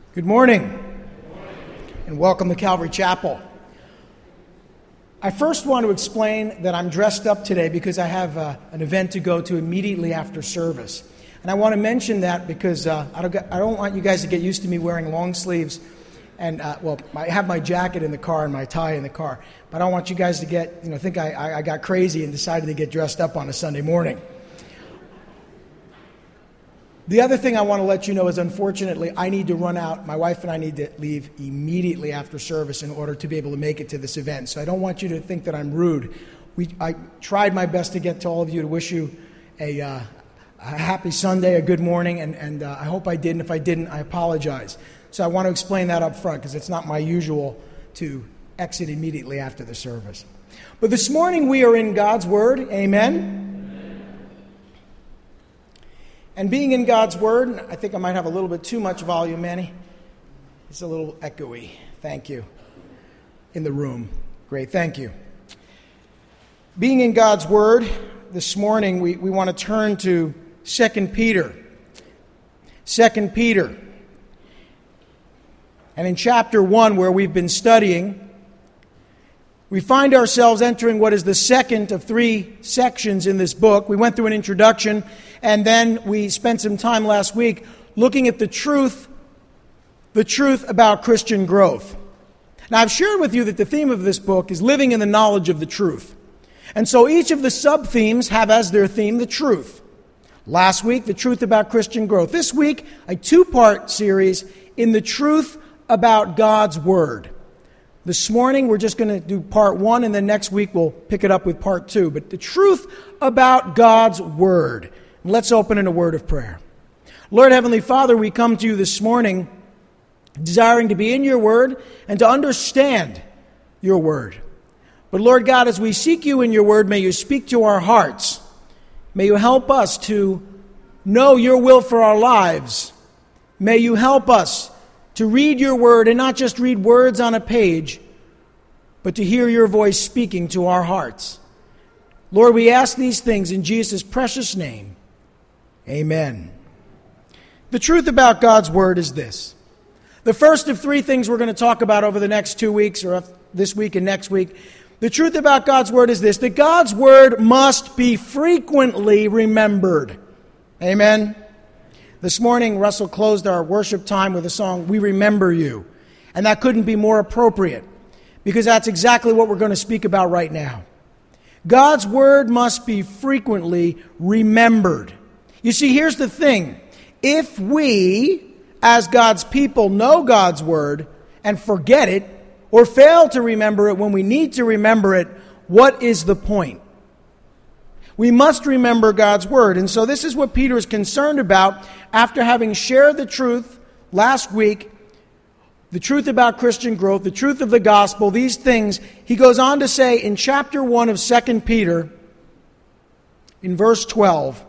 Good morning, and welcome to Calvary Chapel. I first want to explain that I'm dressed up today because I have an event to go to immediately after service. And I want to mention that because I don't want you guys to get used to me wearing long sleeves. And, I have my jacket in the car and my tie in the car. But I don't want you guys to think I got crazy and decided to get dressed up on a Sunday morning. The other thing I want to let you know is, unfortunately, I need to run out. My wife and I need to leave immediately after service in order to be able to make it to this event. So I don't want you to think that I'm rude. I tried my best to get to all of you to wish you a happy Sunday, a good morning, and I hope I did. And if I didn't, I apologize. So I want to explain that up front because it's not my usual to exit immediately after the service. But this morning we are in God's Word. Amen. And being in God's Word, I think I might have a little bit too much volume, Manny. It's a little echoey. Thank you. In the room. Great, thank you. Being in God's Word, this morning we want to turn to 2 Peter. 2 Peter. And in chapter 1, where we've been studying, we find ourselves entering what is the second of 3 sections in this book. We went through an introduction, and then we spent some time last week looking at the truth about Christian growth. Now, I've shared with you that the theme of this book is living in the knowledge of the truth. And so each of the sub-themes have as their theme the truth. Last week, the truth about Christian growth. This week, a 2-part series in the truth about God's Word. This morning, we're just going to do part 1, and then next week we'll pick it up with part 2. But the truth about God's Word. Let's open in a word of prayer. Lord Heavenly Father, we come to you this morning desiring to be in your Word and to understand your Word. But Lord God, as we seek you in your Word, may you speak to our hearts. May you help us to know your will for our lives. May you help us to read your Word and not just read words on a page, but to hear your voice speaking to our hearts. Lord, we ask these things in Jesus' precious name. Amen. The truth about God's Word is this. The first of 3 things we're going to talk about over the next 2 weeks, or this week and next week. The truth about God's Word is this, that God's Word must be frequently remembered. Amen. This morning, Russell closed our worship time with a song, We Remember You. And that couldn't be more appropriate, because that's exactly what we're going to speak about right now. God's Word must be frequently remembered. You see, here's the thing. If we, as God's people, know God's Word and forget it, or fail to remember it when we need to remember it, what is the point? We must remember God's Word. And so this is what Peter is concerned about after having shared the truth last week, the truth about Christian growth, the truth of the gospel, these things. He goes on to say in chapter 1 of 2 Peter, in verse 12,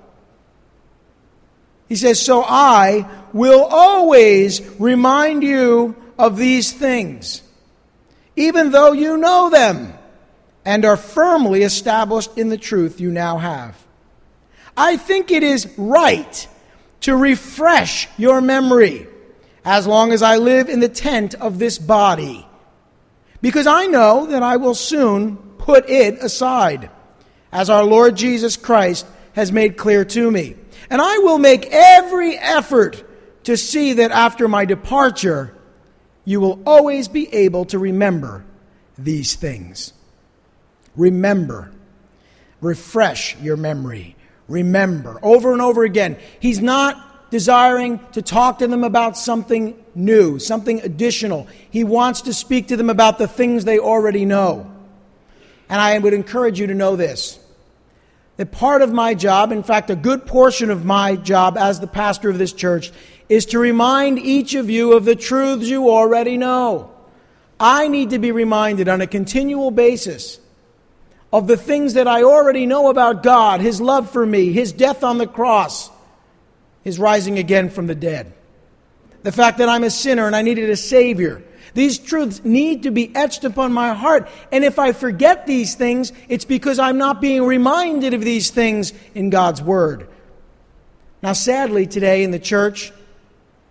he says, So I will always remind you of these things, even though you know them, and are firmly established in the truth you now have. I think it is right to refresh your memory as long as I live in the tent of this body, because I know that I will soon put it aside, as our Lord Jesus Christ has made clear to me. And I will make every effort to see that after my departure, you will always be able to remember these things. Remember. Refresh your memory. Remember. Over and over again. He's not desiring to talk to them about something new, something additional. He wants to speak to them about the things they already know. And I would encourage you to know this, that part of my job, in fact, a good portion of my job as the pastor of this church, is to remind each of you of the truths you already know. I need to be reminded on a continual basis of the things that I already know about God, His love for me, His death on the cross, His rising again from the dead. The fact that I'm a sinner and I needed a Savior. These truths need to be etched upon my heart. And if I forget these things, it's because I'm not being reminded of these things in God's Word. Now, sadly, today in the church,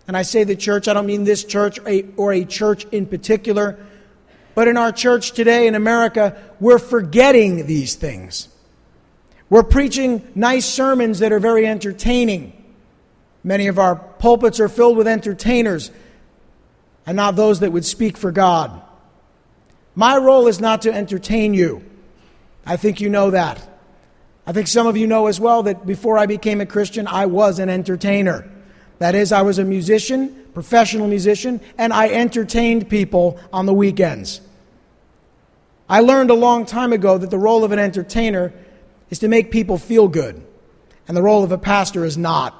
And I say the church, I don't mean this church or a church in particular, but in our church today in America, we're forgetting these things. We're preaching nice sermons that are very entertaining. Many of our pulpits are filled with entertainers and not those that would speak for God. My role is not to entertain you. I think you know that. I think some of you know as well that before I became a Christian, I was an entertainer. That is, I was a musician, professional musician, and I entertained people on the weekends. I learned a long time ago that the role of an entertainer is to make people feel good, and the role of a pastor is not.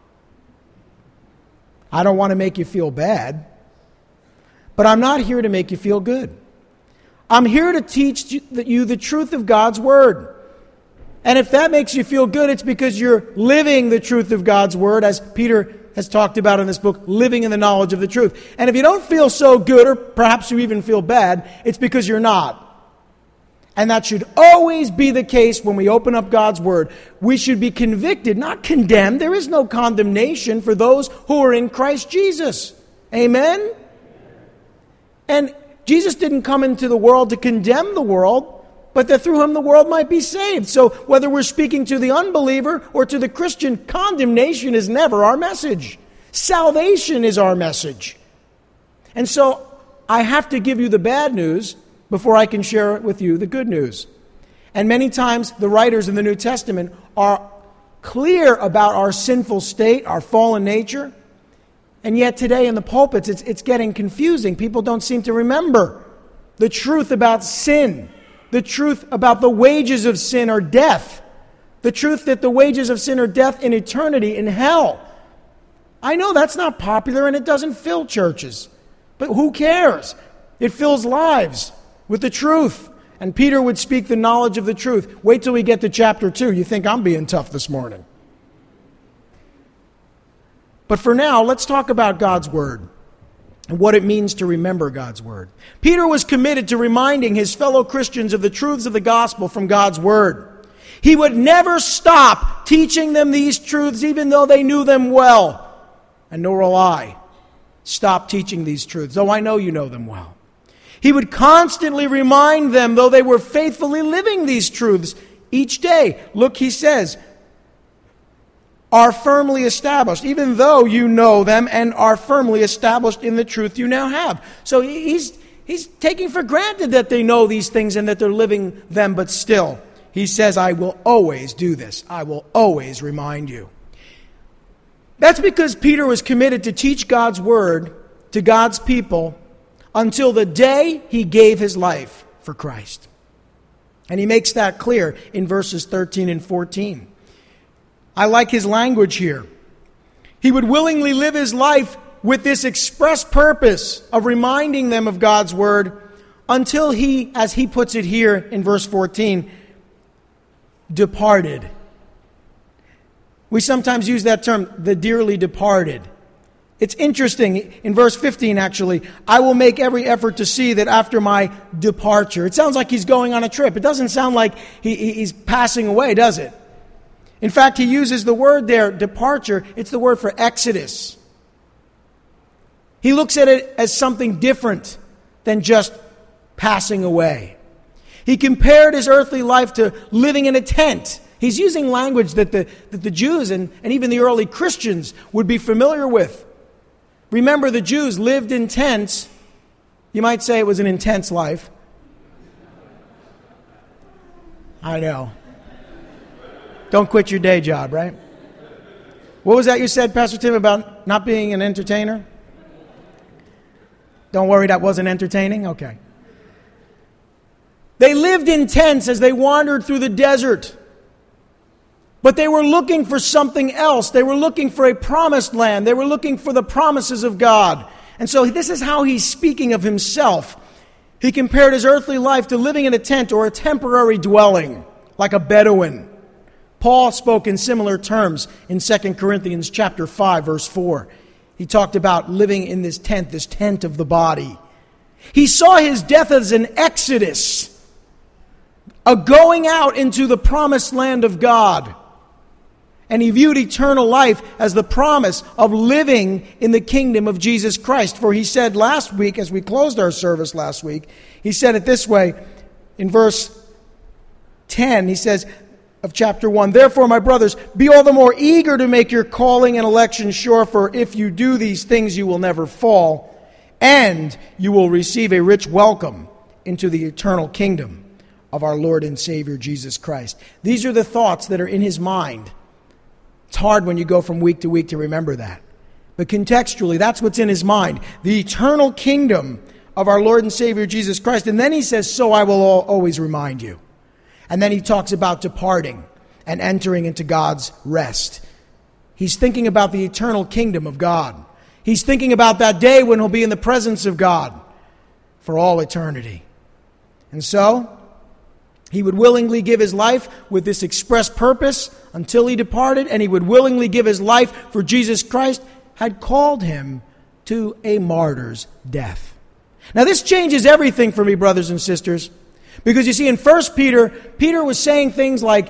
I don't want to make you feel bad, but I'm not here to make you feel good. I'm here to teach you the truth of God's Word. And if that makes you feel good, it's because you're living the truth of God's Word, as Peter has talked about in this book, living in the knowledge of the truth. And if you don't feel so good, or perhaps you even feel bad, it's because you're not. And that should always be the case when we open up God's Word. We should be convicted, not condemned. There is no condemnation for those who are in Christ Jesus. Amen? And Jesus didn't come into the world to condemn the world, but that through him the world might be saved. So whether we're speaking to the unbeliever or to the Christian, condemnation is never our message. Salvation is our message. And so I have to give you the bad news before I can share with you the good news. And many times the writers in the New Testament are clear about our sinful state, our fallen nature. And yet today in the pulpits, it's getting confusing. People don't seem to remember the truth about sin, the truth about the wages of sin are death, the truth that the wages of sin are death in eternity in hell. I know that's not popular and it doesn't fill churches, but who cares? It fills lives with the truth. And Peter would speak the knowledge of the truth. Wait till we get to chapter 2. You think I'm being tough this morning. But for now, let's talk about God's Word and what it means to remember God's Word. Peter was committed to reminding his fellow Christians of the truths of the gospel from God's Word. He would never stop teaching them these truths even though they knew them well. And nor will I stop teaching these truths, though I know you know them well. He would constantly remind them, though they were faithfully living these truths each day. Look, he says, are firmly established, even though you know them and are firmly established in the truth you now have. So he's taking for granted that they know these things and that they're living them, but still, he says, I will always do this. I will always remind you. That's because Peter was committed to teach God's Word to God's people until the day he gave his life for Christ. And he makes that clear in verses 13 and 14. I like his language here. He would willingly live his life with this express purpose of reminding them of God's Word until he, as he puts it here in verse 14, departed. We sometimes use that term, the dearly departed. It's interesting, in verse 15 actually, I will make every effort to see that after my departure. It sounds like he's going on a trip. It doesn't sound like he's passing away, does it? In fact, he uses the word there, departure. It's the word for exodus. He looks at it as something different than just passing away. He compared his earthly life to living in a tent. He's using language that the Jews and even the early Christians would be familiar with. Remember, the Jews lived in tents. You might say it was an intense life. I know. Don't quit your day job, right? What was that you said, Pastor Tim, about not being an entertainer? Don't worry, that wasn't entertaining? Okay. They lived in tents as they wandered through the desert. But they were looking for something else. They were looking for a promised land. They were looking for the promises of God. And so this is how he's speaking of himself. He compared his earthly life to living in a tent or a temporary dwelling, like a Bedouin. Paul spoke in similar terms in 2 Corinthians chapter 5, verse 4. He talked about living in this tent of the body. He saw his death as an exodus, a going out into the promised land of God. And he viewed eternal life as the promise of living in the kingdom of Jesus Christ. For he said last week, as we closed our service last week, he said it this way in verse 10. He says of chapter 1, "Therefore, my brothers, be all the more eager to make your calling and election sure, for if you do these things, you will never fall, and you will receive a rich welcome into the eternal kingdom of our Lord and Savior Jesus Christ." These are the thoughts that are in his mind. It's hard when you go from week to week to remember that. But contextually, that's what's in his mind. The eternal kingdom of our Lord and Savior Jesus Christ. And then he says, "So I will always remind you." And then he talks about departing and entering into God's rest. He's thinking about the eternal kingdom of God. He's thinking about that day when he'll be in the presence of God for all eternity. And so, he would willingly give his life with this express purpose until he departed, and he would willingly give his life for Jesus Christ had called him to a martyr's death. Now this changes everything for me, brothers and sisters, because you see in 1 Peter, Peter was saying things like,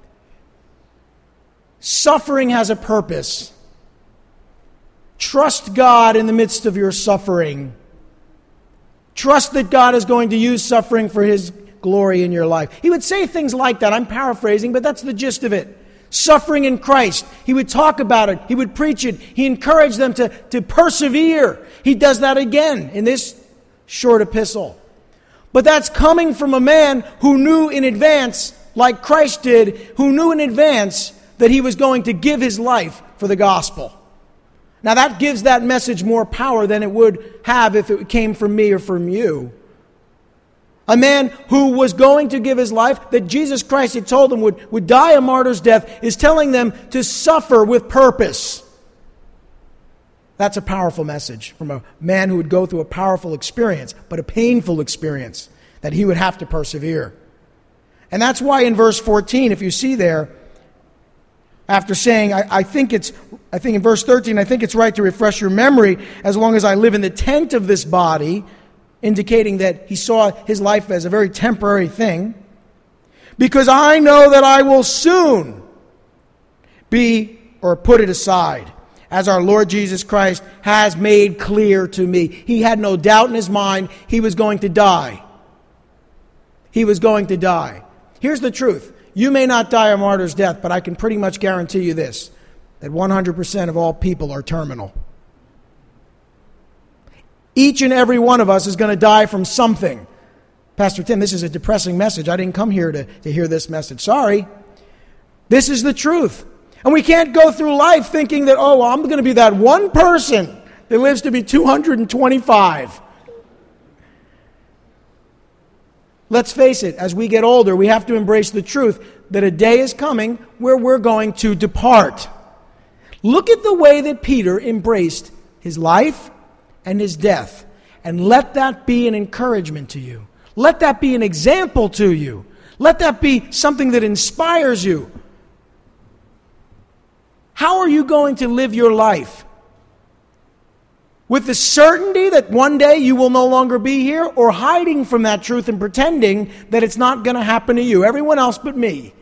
suffering has a purpose. Trust God in the midst of your suffering. Trust that God is going to use suffering for his glory in your life. He would say things like that. I'm paraphrasing, but that's the gist of it. Suffering in Christ. He would talk about it. He would preach it. He encouraged them to persevere. He does that again in this short epistle. But that's coming from a man who knew in advance, like Christ did, who knew in advance that he was going to give his life for the gospel. Now that gives that message more power than it would have if it came from me or from you. A man who was going to give his life, that Jesus Christ had told him would die a martyr's death, is telling them to suffer with purpose. That's a powerful message from a man who would go through a powerful experience, but a painful experience, that he would have to persevere. And that's why in verse 14, if you see there, after saying, I think in verse 13, I think it's right to refresh your memory, as long as I live in the tent of this body, indicating that he saw his life as a very temporary thing, because I know that I will soon be, or put it aside, as our Lord Jesus Christ has made clear to me. He had no doubt in his mind he was going to die. He was going to die. Here's the truth. You may not die a martyr's death, but I can pretty much guarantee you this, that 100% of all people are terminal. Each and every one of us is going to die from something. Pastor Tim, this is a depressing message. I didn't come here to hear this message. Sorry. This is the truth. And we can't go through life thinking that, oh, well, I'm going to be that one person that lives to be 225. Let's face it, as we get older, we have to embrace the truth that a day is coming where we're going to depart. Look at the way that Peter embraced his life and his death, and let that be an encouragement to you. Let that be an example to you. Let that be something that inspires you. How are you going to live your life? With the certainty that one day you will no longer be here, or hiding from that truth and pretending that it's not going to happen to you, everyone else but me?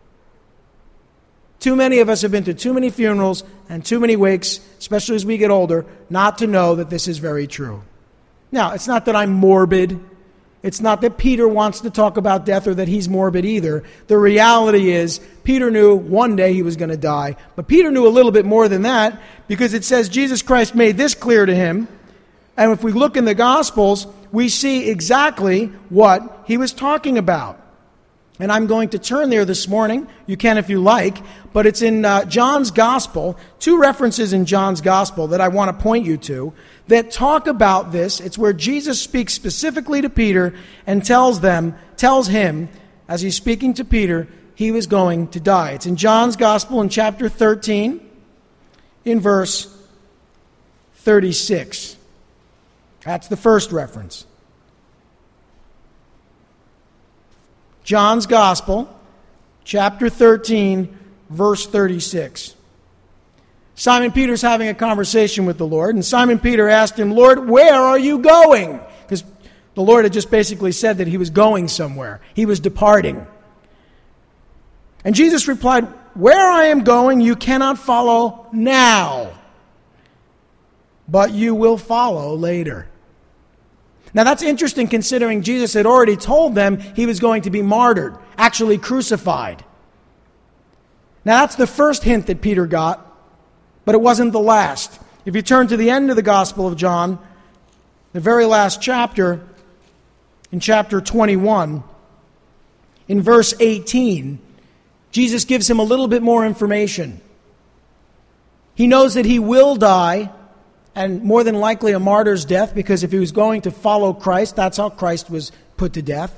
Too many of us have been to too many funerals and too many wakes, especially as we get older, not to know that this is very true. Now, it's not that I'm morbid. It's not that Peter wants to talk about death or that he's morbid either. The reality is, Peter knew one day he was going to die. But Peter knew a little bit more than that, because it says Jesus Christ made this clear to him. And if we look in the Gospels, we see exactly what he was talking about. And I'm going to turn there this morning. You can if you like. But it's in John's Gospel, two references in John's Gospel that I want to point you to that talk about this. It's where Jesus speaks specifically to Peter and tells him, as he's speaking to Peter, he was going to die. It's in John's Gospel in chapter 13, in verse 36. That's the first reference. John's Gospel, chapter 13, verse 36. Simon Peter's having a conversation with the Lord, and Simon Peter asked him, "Lord, where are you going?" Because the Lord had just basically said that he was going somewhere. He was departing. And Jesus replied, where I am going you cannot follow now, but you will follow later. Now that's interesting, considering Jesus had already told them he was going to be martyred, actually crucified. Now that's the first hint that Peter got, but it wasn't the last. If you turn to the end of the Gospel of John, the very last chapter, in chapter 21, in verse 18, Jesus gives him a little bit more information. He knows that he will die, and more than likely a martyr's death, because if he was going to follow Christ, that's how Christ was put to death.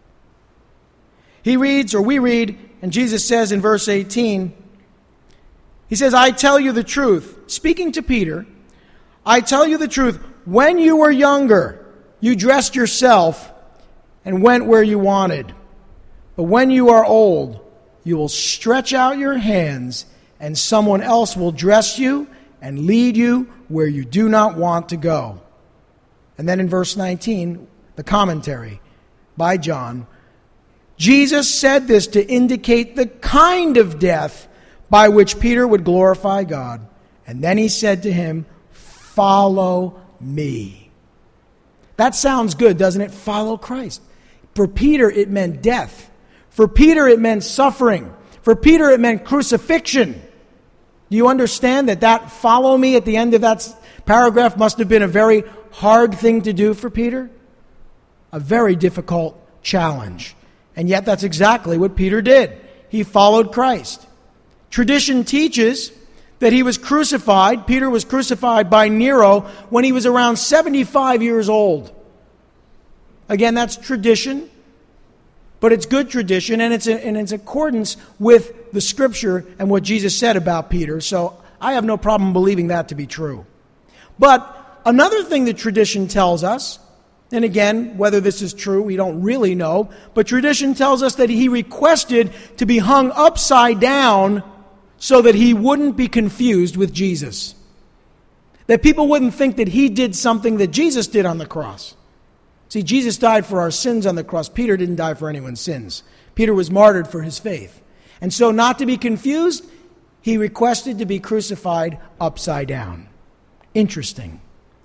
We read, and Jesus says in verse 18, he says, I tell you the truth. Speaking to Peter, I tell you the truth. When you were younger, you dressed yourself and went where you wanted. But when you are old, you will stretch out your hands, and someone else will dress you and lead you where you do not want to go. And then in verse 19, the commentary by John, Jesus said this to indicate the kind of death by which Peter would glorify God. And then he said to him, follow me. That sounds good, doesn't it? Follow Christ. For Peter, it meant death. For Peter, it meant suffering. For Peter, it meant crucifixion. Do you understand that follow me at the end of that paragraph must have been a very hard thing to do for Peter? A very difficult challenge. And yet that's exactly what Peter did. He followed Christ. Tradition teaches that he was crucified. Peter was crucified by Nero when he was around 75 years old. Again, that's tradition, but it's good tradition, and it's in accordance with the Scripture and what Jesus said about Peter. So I have no problem believing that to be true. But another thing that tradition tells us, and again, whether this is true, we don't really know, but tradition tells us that he requested to be hung upside down so that he wouldn't be confused with Jesus. That people wouldn't think that he did something that Jesus did on the cross. See, Jesus died for our sins on the cross. Peter didn't die for anyone's sins. Peter was martyred for his faith. And so, not to be confused, he requested to be crucified upside down. Interesting.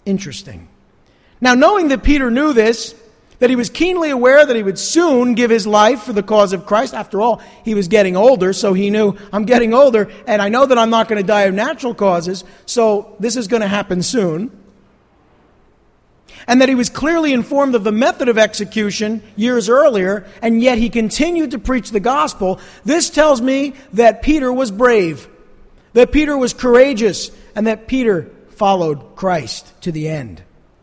Now, knowing that Peter knew this, that he was keenly aware that he would soon give his life for the cause of Christ. After all, he was getting older, so he knew, I'm getting older, and I know that I'm not going to die of natural causes, so this is going to happen soon. And that he was clearly informed of the method of execution years earlier, and yet he continued to preach the gospel. This tells me that Peter was brave, that Peter was courageous, and that Peter followed Christ to the end.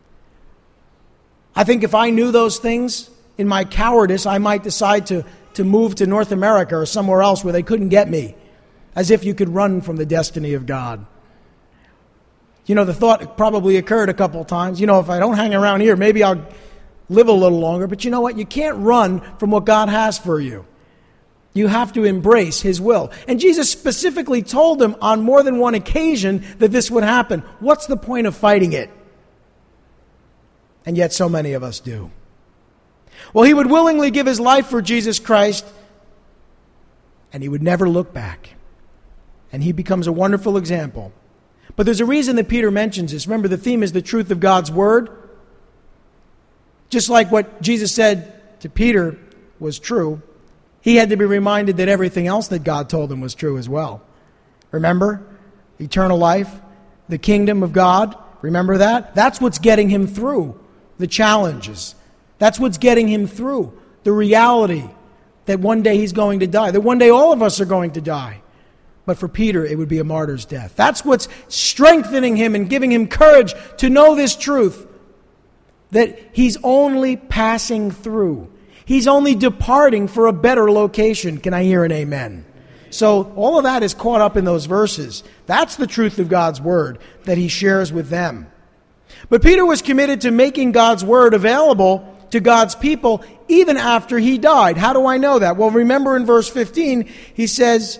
I think if I knew those things, in my cowardice, I might decide to move to North America or somewhere else where they couldn't get me, as if you could run from the destiny of God. You know, the thought probably occurred a couple of times, if I don't hang around here, maybe I'll live a little longer. But you know what? You can't run from what God has for you. You have to embrace His will. And Jesus specifically told them on more than one occasion that this would happen. What's the point of fighting it? And yet so many of us do. Well, he would willingly give his life for Jesus Christ, and he would never look back. And he becomes a wonderful example. But there's a reason that Peter mentions this. Remember, the theme is the truth of God's Word. Just like what Jesus said to Peter was true, he had to be reminded that everything else that God told him was true as well. Remember? Eternal life, the kingdom of God. Remember that? That's what's getting him through the challenges. That's what's getting him through the reality that one day he's going to die, that one day all of us are going to die. But for Peter, it would be a martyr's death. That's what's strengthening him and giving him courage to know this truth, that he's only passing through. He's only departing for a better location. Can I hear an amen? So all of that is caught up in those verses. That's the truth of God's Word that he shares with them. But Peter was committed to making God's Word available to God's people even after he died. How do I know that? Well, remember in verse 15, he says,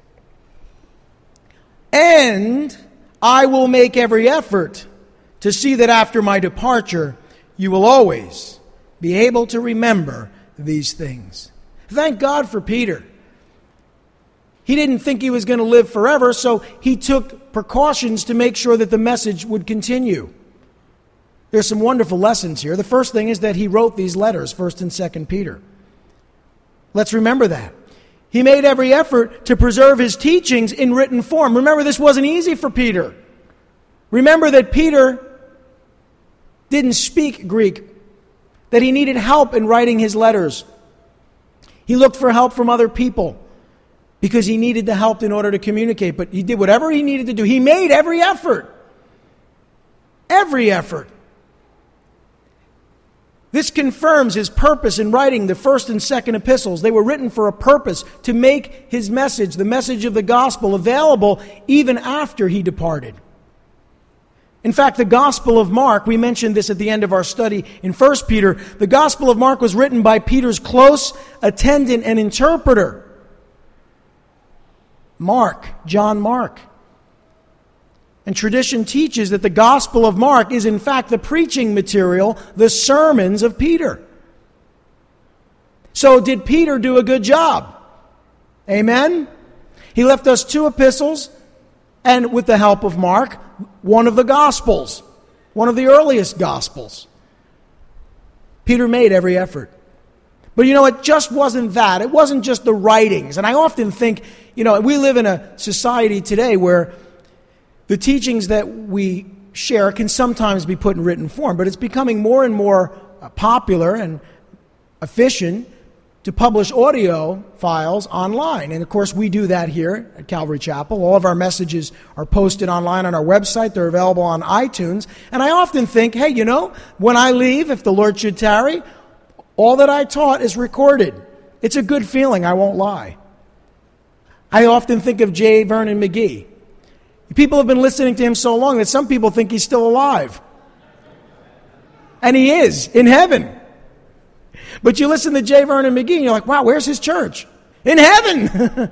"And I will make every effort to see that after my departure, you will always be able to remember these things." Thank God for Peter. He didn't think he was going to live forever, so he took precautions to make sure that the message would continue. There's some wonderful lessons here. The first thing is that he wrote these letters, 1st and 2nd Peter. Let's remember that. He made every effort to preserve his teachings in written form. Remember, this wasn't easy for Peter. Remember that Peter didn't speak Greek, that he needed help in writing his letters. He looked for help from other people because he needed the help in order to communicate. But he did whatever he needed to do. He made every effort. Every effort. This confirms his purpose in writing the 1st and 2nd epistles. They were written for a purpose, to make his message, the message of the gospel, available even after he departed. In fact, the Gospel of Mark, we mentioned this at the end of our study in 1 Peter, the Gospel of Mark was written by Peter's close attendant and interpreter, John Mark. And tradition teaches that the Gospel of Mark is in fact the preaching material, the sermons of Peter. So did Peter do a good job? Amen? He left us 2 epistles, and with the help of Mark, one of the Gospels, one of the earliest Gospels. Peter made every effort. But it just wasn't that. It wasn't just the writings. And I often think, we live in a society today where the teachings that we share can sometimes be put in written form, but it's becoming more and more popular and efficient to publish audio files online. And of course, we do that here at Calvary Chapel. All of our messages are posted online on our website. They're available on iTunes. And I often think, hey, when I leave, if the Lord should tarry, all that I taught is recorded. It's a good feeling, I won't lie. I often think of J. Vernon McGee. People have been listening to him so long that some people think he's still alive. And he is, in heaven. But you listen to J. Vernon McGee and you're like, wow, where's his church? In heaven!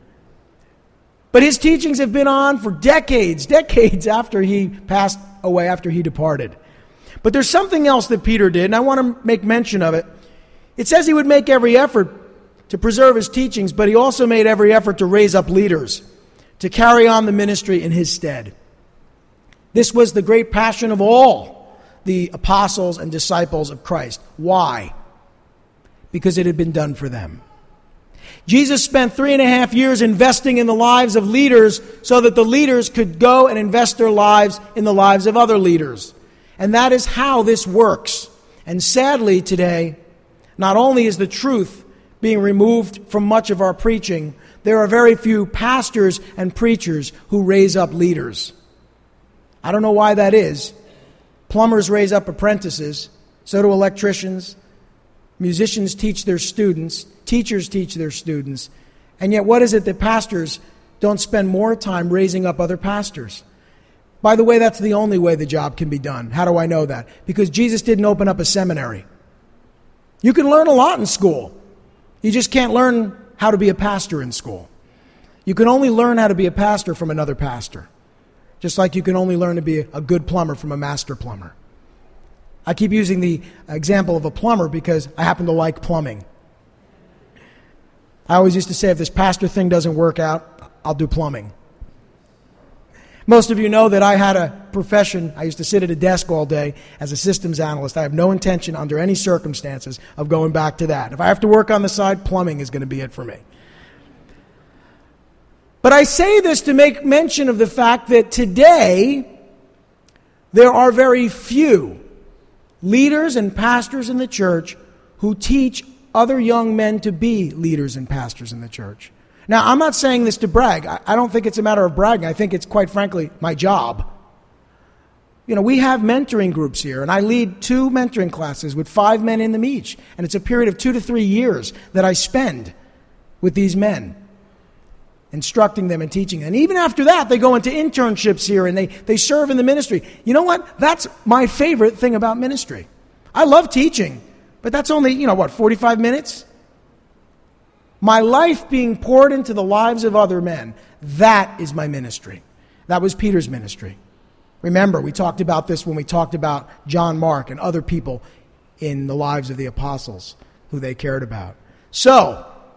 But his teachings have been on for decades after he passed away, after he departed. But there's something else that Peter did, and I want to make mention of it. It says he would make every effort to preserve his teachings, but he also made every effort to raise up leaders to carry on the ministry in his stead. This was the great passion of all the apostles and disciples of Christ. Why? Because it had been done for them. Jesus spent 3.5 years investing in the lives of leaders so that the leaders could go and invest their lives in the lives of other leaders. And that is how this works. And sadly today, not only is the truth being removed from much of our preaching, there are very few pastors and preachers who raise up leaders. I don't know why that is. Plumbers raise up apprentices, so do electricians. Musicians teach their students, teachers teach their students. And yet what is it that pastors don't spend more time raising up other pastors? By the way, that's the only way the job can be done. How do I know that? Because Jesus didn't open up a seminary. You can learn a lot in school. You just can't learn how to be a pastor in school. You can only learn how to be a pastor from another pastor. Just like you can only learn to be a good plumber from a master plumber. I keep using the example of a plumber because I happen to like plumbing. I always used to say, if this pastor thing doesn't work out, I'll do plumbing. Most of you know that I had a profession. I used to sit at a desk all day as a systems analyst. I have no intention under any circumstances of going back to that. If I have to work on the side, plumbing is going to be it for me. But I say this to make mention of the fact that today there are very few leaders and pastors in the church who teach other young men to be leaders and pastors in the church. Now, I'm not saying this to brag. I don't think it's a matter of bragging. I think it's, quite frankly, my job. We have mentoring groups here, and I lead 2 mentoring classes with 5 men in them each. And it's a period of 2 to 3 years that I spend with these men, instructing them and teaching them. And even after that, they go into internships here, and they serve in the ministry. You know what? That's my favorite thing about ministry. I love teaching, but that's only, 45 minutes? My life being poured into the lives of other men, that is my ministry. That was Peter's ministry. Remember, we talked about this when we talked about John Mark and other people in the lives of the apostles who they cared about. So,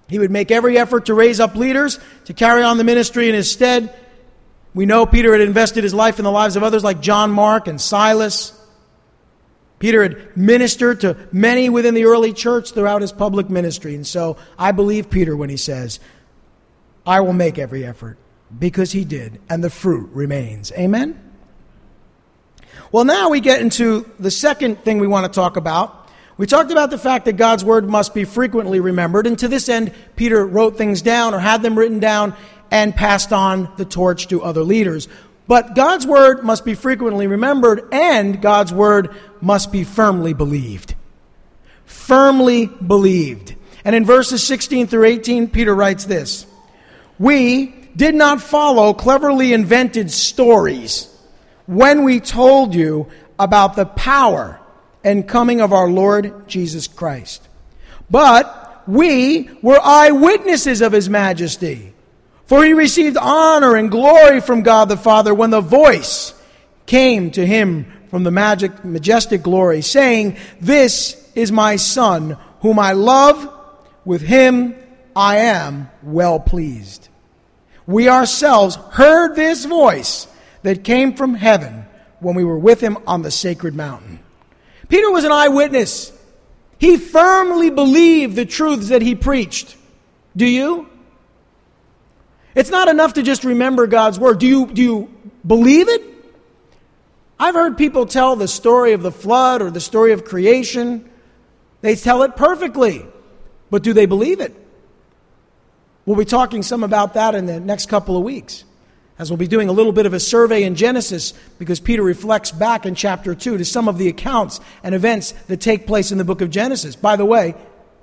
He would make every effort to raise up leaders to carry on the ministry in his stead. We know Peter had invested his life in the lives of others like John Mark and Silas. Peter had ministered to many within the early church throughout his public ministry. And so I believe Peter when he says, I will make every effort, because he did, and the fruit remains. Amen? Well, now we get into the second thing we want to talk about. We talked about the fact that God's word must be frequently remembered, and to this end, Peter wrote things down or had them written down and passed on the torch to other leaders. But God's word must be frequently remembered, and God's word must be firmly believed. Firmly believed. And in verses 16 through 18, Peter writes this: We did not follow cleverly invented stories when we told you about the power and coming of our Lord Jesus Christ. But we were eyewitnesses of his majesty. For he received honor and glory from God the Father when the voice came to him from the majestic glory, saying, This is my Son, whom I love. With him I am well pleased. We ourselves heard this voice that came from heaven when we were with him on the sacred mountain. Peter was an eyewitness. He firmly believed the truths that he preached. Do you? It's not enough to just remember God's word. Do you believe it? I've heard people tell the story of the flood or the story of creation. They tell it perfectly. But do they believe it? We'll be talking some about that in the next couple of weeks, as we'll be doing a little bit of a survey in Genesis, because Peter reflects back in chapter 2 to some of the accounts and events that take place in the book of Genesis. By the way,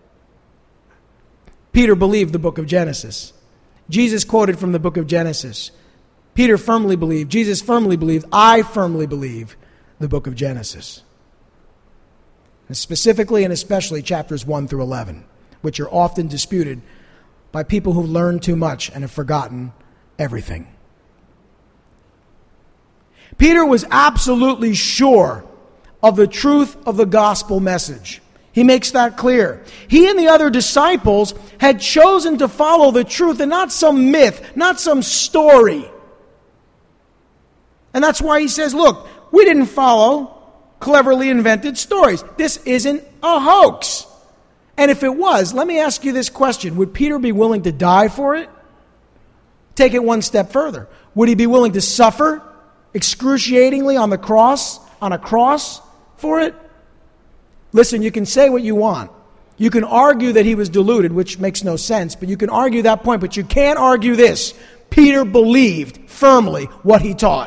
Peter believed the book of Genesis. Jesus quoted from the book of Genesis. Peter firmly believed. Jesus firmly believed. I firmly believe the book of Genesis. And specifically and especially chapters 1 through 11, which are often disputed by people who've learned too much and have forgotten everything. Peter was absolutely sure of the truth of the gospel message. He makes that clear. He and the other disciples had chosen to follow the truth and not some myth, not some story. And that's why he says, look, we didn't follow cleverly invented stories. This isn't a hoax. And if it was, let me ask you this question. Would Peter be willing to die for it? Take it one step further. Would he be willing to suffer excruciatingly on a cross for it? Listen, you can say what you want. You can argue that he was deluded, which makes no sense, but you can argue that point, but you can't argue this. Peter believed firmly what he taught.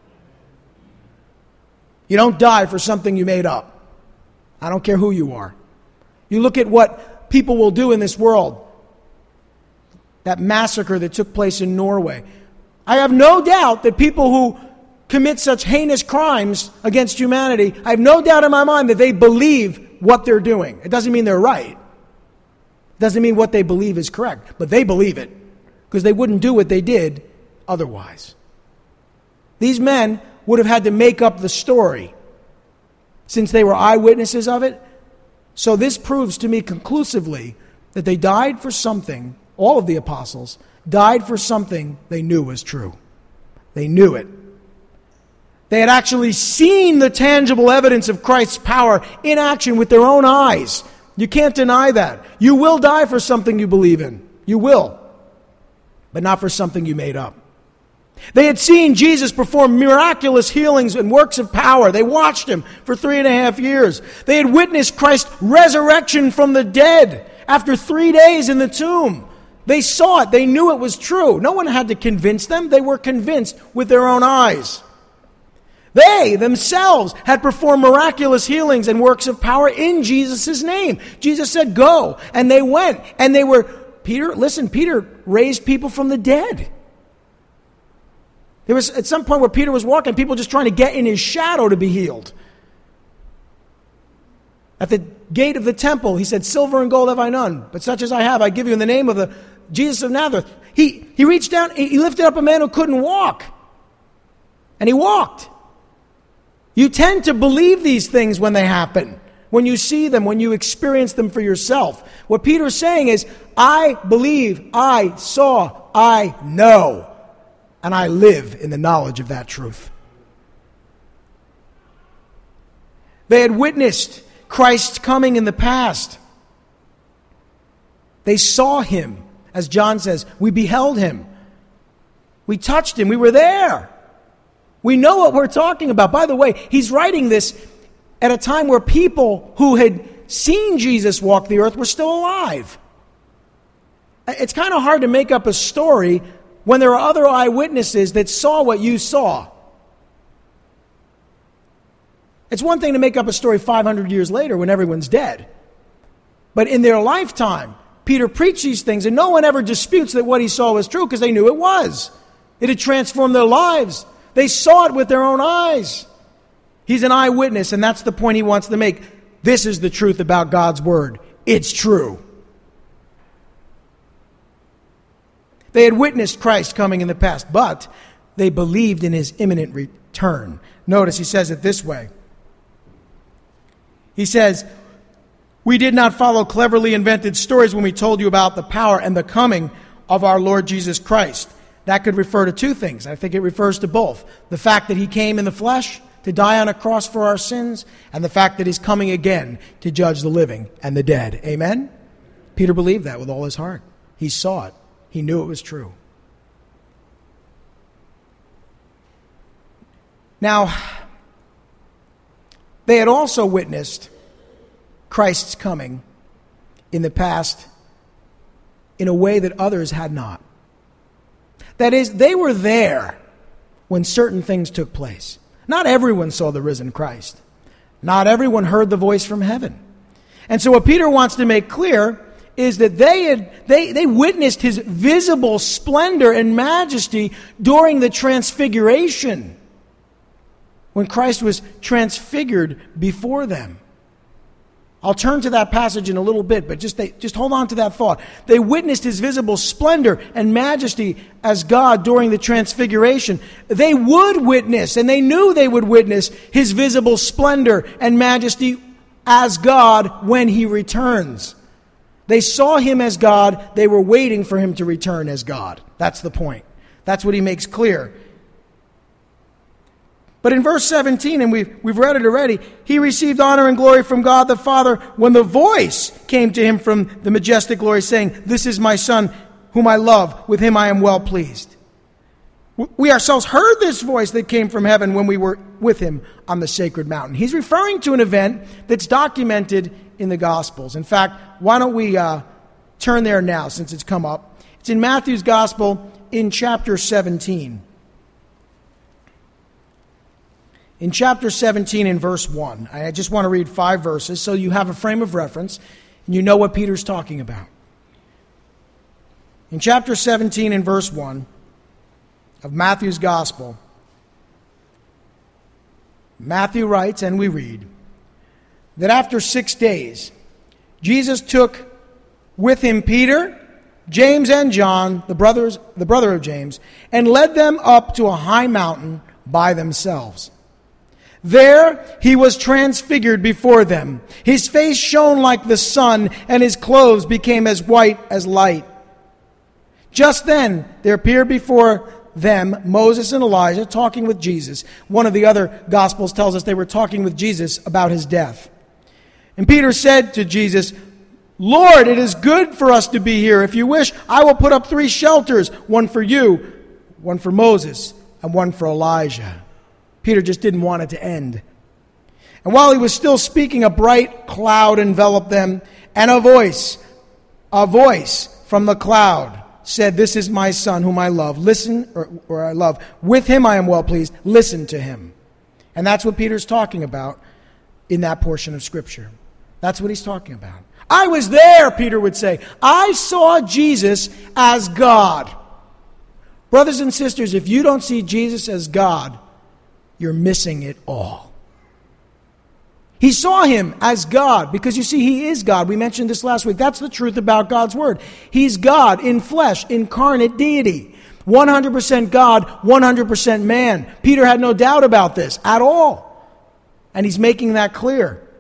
You don't die for something you made up. I don't care who you are. You look at what people will do in this world. That massacre that took place in Norway. I have no doubt that people who commit such heinous crimes against humanity, I have no doubt in my mind that they believe what they're doing. It doesn't mean they're right. It doesn't mean what they believe is correct. But they believe it, because they wouldn't do what they did otherwise. These men would have had to make up the story since they were eyewitnesses of it. So this proves to me conclusively that they died for something, all of the apostles died for something they knew was true. They knew it. They had actually seen the tangible evidence of Christ's power in action with their own eyes. You can't deny that. You will die for something you believe in. You will. But not for something you made up. They had seen Jesus perform miraculous healings and works of power. They watched him for 3.5 years. They had witnessed Christ's resurrection from the dead after 3 days in the tomb. They saw it. They knew it was true. No one had to convince them. They were convinced with their own eyes. They themselves had performed miraculous healings and works of power in Jesus' name. Jesus said, go. And they went. And they were, Peter raised people from the dead. There was at some point where Peter was walking, people just trying to get in his shadow to be healed. At the gate of the temple, he said, silver and gold have I none, but such as I have, I give you in the name of the Jesus of Nazareth. He reached down, he lifted up a man who couldn't walk. And he walked. You tend to believe these things when they happen. when you see them, when you experience them for yourself. What Peter's saying is, I believe, I saw, I know, and I live in the knowledge of that truth. They had witnessed Christ's coming in the past. They saw him, as John says, we beheld him. We touched him, we were there. We know what we're talking about. By the way, he's writing this at a time where people who had seen Jesus walk the earth were still alive. It's kind of hard to make up a story when there are other eyewitnesses that saw what you saw. It's one thing to make up a story 500 years later when everyone's dead. But in their lifetime, Peter preached these things, and no one ever disputes that what he saw was true because they knew it was. It had transformed their lives. They saw it with their own eyes. He's an eyewitness, and that's the point he wants to make. This is the truth about God's word. It's true. They had witnessed Christ coming in the past, but they believed in his imminent return. Notice he says it this way. He says, we did not follow cleverly invented stories when we told you about the power and the coming of our Lord Jesus Christ. That could refer to two things. I think it refers to both. The fact that he came in the flesh to die on a cross for our sins, and the fact that he's coming again to judge the living and the dead. Amen? Peter believed that with all his heart. He saw it. He knew it was true. Now, they had also witnessed Christ's coming in the past in a way that others had not. That is, they were there when certain things took place. Not everyone saw the risen Christ. Not everyone heard the voice from heaven. And so what Peter wants to make clear is that they witnessed his visible splendor and majesty during the transfiguration, when Christ was transfigured before them. I'll turn to that passage in a little bit, but just hold on to that thought. They witnessed his visible splendor and majesty as God during the transfiguration. They would witness, and they knew they would witness his visible splendor and majesty as God when he returns. They saw him as God. They were waiting for him to return as God. That's the point. That's what he makes clear. But in verse 17, and we've read it already, he received honor and glory from God the Father when the voice came to him from the majestic glory saying, this is my Son whom I love, with him I am well pleased. We ourselves heard this voice that came from heaven when we were with him on the sacred mountain. He's referring to an event that's documented in the Gospels. In fact, why don't we turn there now since it's come up. It's in Matthew's Gospel in chapter 17. In chapter 17 in verse 1, I just want to read 5 verses so you have a frame of reference and you know what Peter's talking about. In chapter 17 in verse 1 of Matthew's Gospel, Matthew writes, and we read, that after 6 days, Jesus took with him Peter, James, and John, the brother of James, and led them up to a high mountain by themselves. There he was transfigured before them. His face shone like the sun, and his clothes became as white as light. Just then there appeared before them Moses and Elijah talking with Jesus. One of the other Gospels tells us they were talking with Jesus about his death. And Peter said to Jesus, Lord, it is good for us to be here. If you wish, I will put up 3 shelters, one for you, one for Moses, and one for Elijah. Peter just didn't want it to end. And while he was still speaking, a bright cloud enveloped them, and a voice from the cloud said, this is my Son whom I love. Or I love. With him I am well pleased. Listen to him. And that's what Peter's talking about in that portion of Scripture. That's what he's talking about. I was there, Peter would say. I saw Jesus as God. Brothers and sisters, if you don't see Jesus as God, you're missing it all. He saw him as God because, you see, he is God. We mentioned this last week. That's the truth about God's Word. He's God in flesh, incarnate deity. 100% God, 100% man. Peter had no doubt about this at all. And he's making that clear.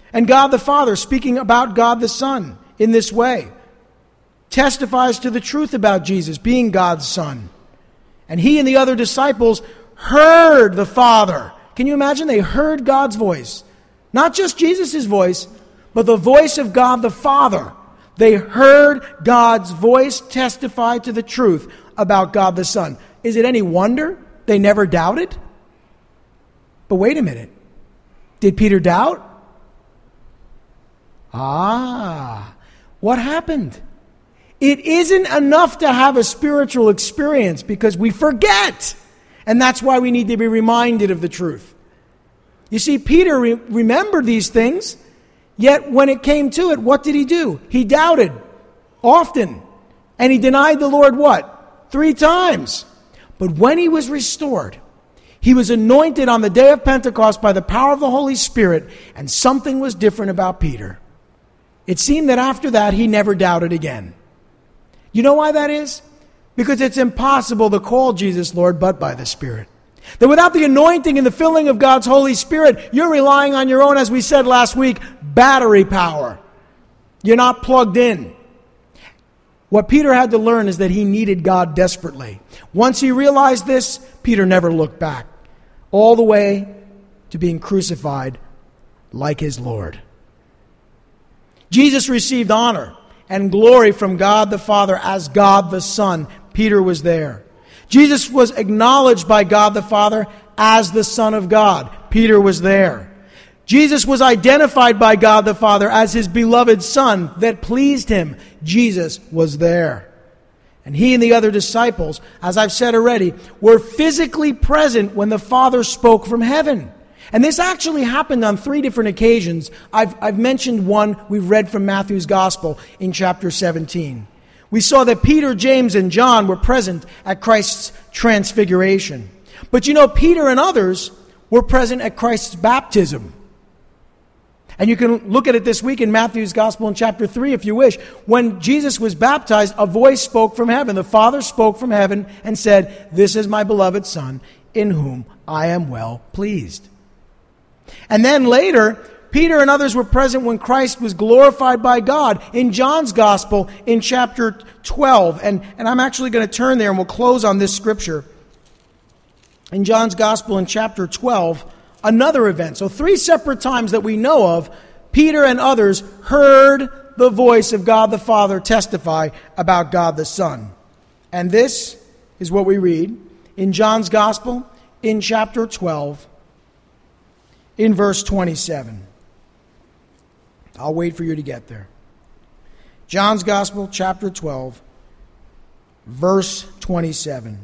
And God the Father, speaking about God the Son in this way, testifies to the truth about Jesus being God's Son. And he and the other disciples heard the Father. Can you imagine? They heard God's voice. Not just Jesus' voice, but the voice of God the Father. They heard God's voice testify to the truth about God the Son. Is it any wonder they never doubted? But wait a minute. Did Peter doubt? What happened? It isn't enough to have a spiritual experience because we forget. And that's why we need to be reminded of the truth. You see, Peter remembered these things, yet when it came to it, what did he do? He doubted often. And he denied the Lord what? 3 times. But when he was restored, he was anointed on the day of Pentecost by the power of the Holy Spirit, and something was different about Peter. It seemed that after that, he never doubted again. You know why that is? Because it's impossible to call Jesus Lord but by the Spirit. That without the anointing and the filling of God's Holy Spirit, you're relying on your own, as we said last week, battery power. You're not plugged in. What Peter had to learn is that he needed God desperately. Once he realized this, Peter never looked back, all the way to being crucified like his Lord. Jesus received honor and glory from God the Father as God the Son. Peter was there. Jesus was acknowledged by God the Father as the Son of God. Peter was there. Jesus was identified by God the Father as his beloved Son that pleased him. Jesus was there. And he and the other disciples, as I've said already, were physically present when the Father spoke from heaven. And this actually happened on 3 different occasions. I've mentioned one we've read from Matthew's Gospel in chapter 17. We saw that Peter, James, and John were present at Christ's transfiguration. But you know, Peter and others were present at Christ's baptism. And you can look at it this week in Matthew's Gospel in chapter 3 if you wish. When Jesus was baptized, a voice spoke from heaven. The Father spoke from heaven and said, "This is my beloved Son, in whom I am well pleased." And then later, Peter and others were present when Christ was glorified by God in John's Gospel in chapter 12. And I'm actually going to turn there and we'll close on this scripture. In John's Gospel in chapter 12, another event. So 3 separate times that we know of, Peter and others heard the voice of God the Father testify about God the Son. And this is what we read in John's Gospel in chapter 12. In verse 27. I'll wait for you to get there. John's Gospel, chapter 12, verse 27.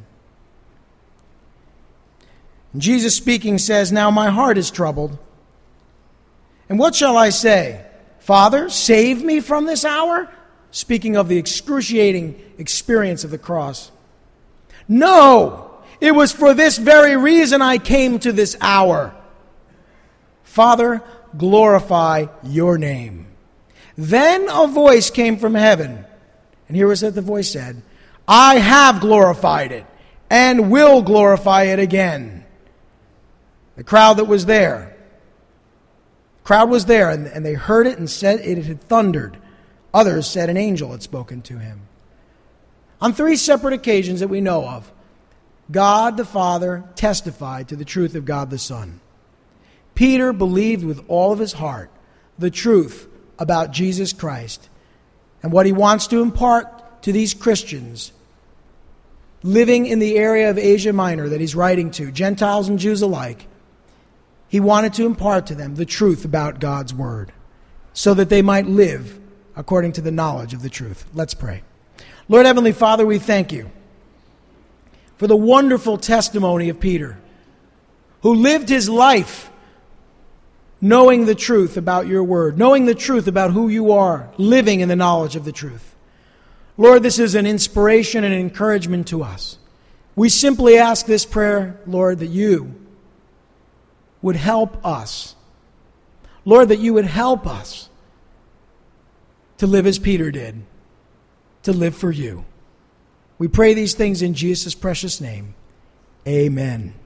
And Jesus speaking says, "Now my heart is troubled. And what shall I say? Father, save me from this hour?" Speaking of the excruciating experience of the cross. "No, it was for this very reason I came to this hour. Father, glorify your name." Then a voice came from heaven. And here was what the voice said, "I have glorified it and will glorify it again." The crowd was there, and they heard it and said it had thundered. Others said an angel had spoken to him. On 3 separate occasions that we know of, God the Father testified to the truth of God the Son. Peter believed with all of his heart the truth about Jesus Christ and what he wants to impart to these Christians living in the area of Asia Minor that he's writing to, Gentiles and Jews alike. He wanted to impart to them the truth about God's Word so that they might live according to the knowledge of the truth. Let's pray. Lord Heavenly Father, we thank you for the wonderful testimony of Peter, who lived his life knowing the truth about your word, knowing the truth about who you are, living in the knowledge of the truth. Lord, this is an inspiration and an encouragement to us. We simply ask this prayer, Lord, that you would help us. Lord, that you would help us to live as Peter did, to live for you. We pray these things in Jesus' precious name. Amen.